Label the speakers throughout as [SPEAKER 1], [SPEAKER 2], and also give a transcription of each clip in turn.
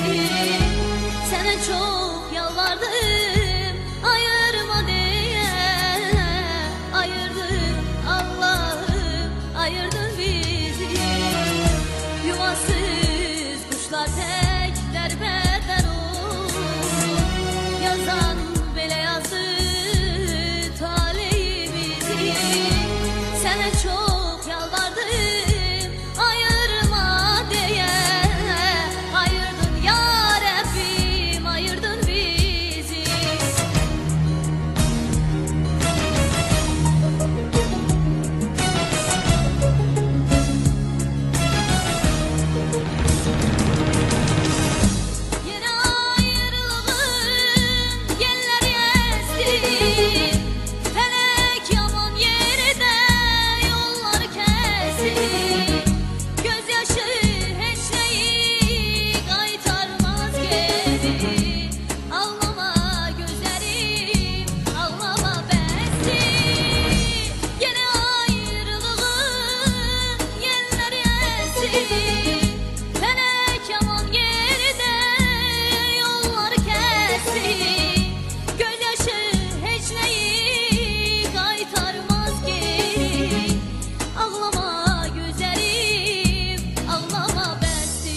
[SPEAKER 1] Sənə çox yalvardım, ayırma deyə. Ayırdın Allah'ım, ayırdın bizi. Yuvasız kuşlar tek derbeder olur. Yazan belə yazdı talihimizi. Sənə çox yalvardım, ayırma deyə. Ayırdın ya Rabbim, ayırdın bizi. Yine ayrılığın yelleri esti. Felek yaman yeride yollar kesti. Gözyaşı hiç neyi kaytarmaz geri. Ağlama gözlerim, ağlama besti. Yine ayrılığın yelleri esti. Felek yaman yeride yollar kesti. Gözyaşı hiç neyi kaytarmaz geri. Ağlama gözlerim, ağlama besti.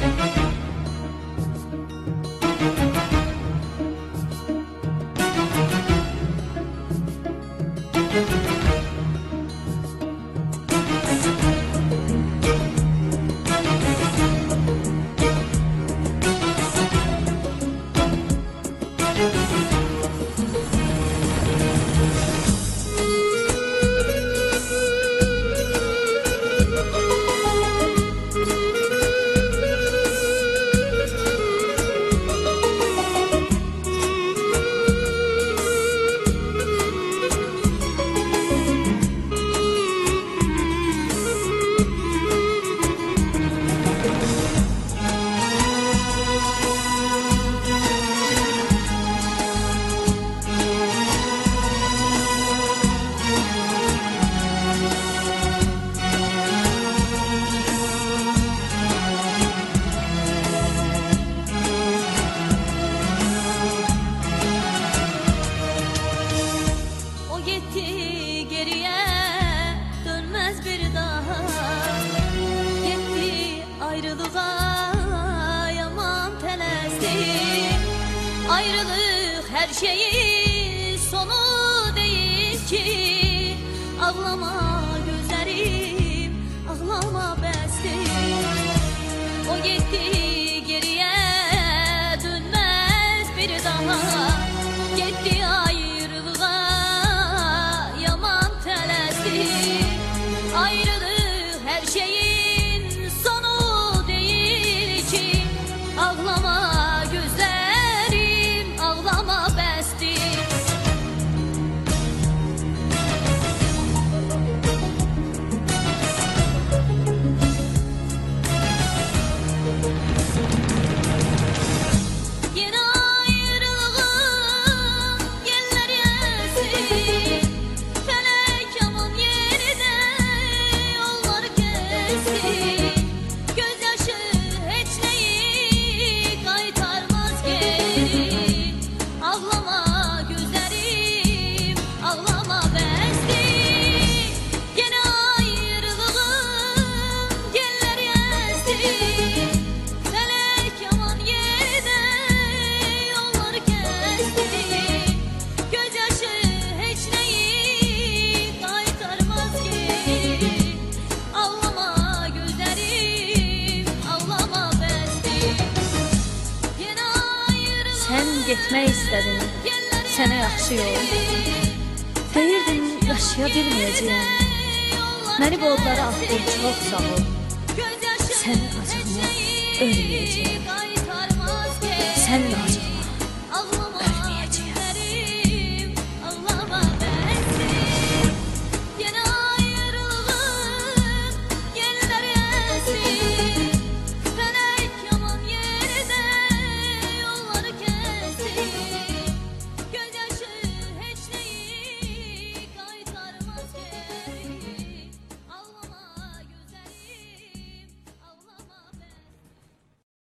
[SPEAKER 1] O gitti geriye dönmez bir daha. Gitti ayrılığa yaman telesti. Ayrılık her şeyin sonu değil ki. Ağlama gözlerim, ağlama besti. O gitti geriye dönmez bir daha. Gitti ayrılığa yaman telesti. Ayrılık her şeyin sonu değil ki. Ağlama gözlerim, ağlama besti. Yine ayrılığın yelleri esti. Felek yaman yeride yollar kesti. Gözyaşı hiç neyi kaytarmaz geri. Ağlama gözlerim, ağlama besti. Yine ayrılığın yelleri esti. Felek yaman yeride yollar kesti. Gözyaşı hiç neyi kaytarmaz geri. Ağlama gözlerim, ağlama besti. Yine ayrılığın
[SPEAKER 2] Sən getmək istədin,
[SPEAKER 1] yelleri
[SPEAKER 2] sənə yaxşı yol. Deyirdin yaşaya bilməyəcəyəm. Məni bu odlara atdın, çox sağ ol. Sənin acığına ölməyəcəyəm.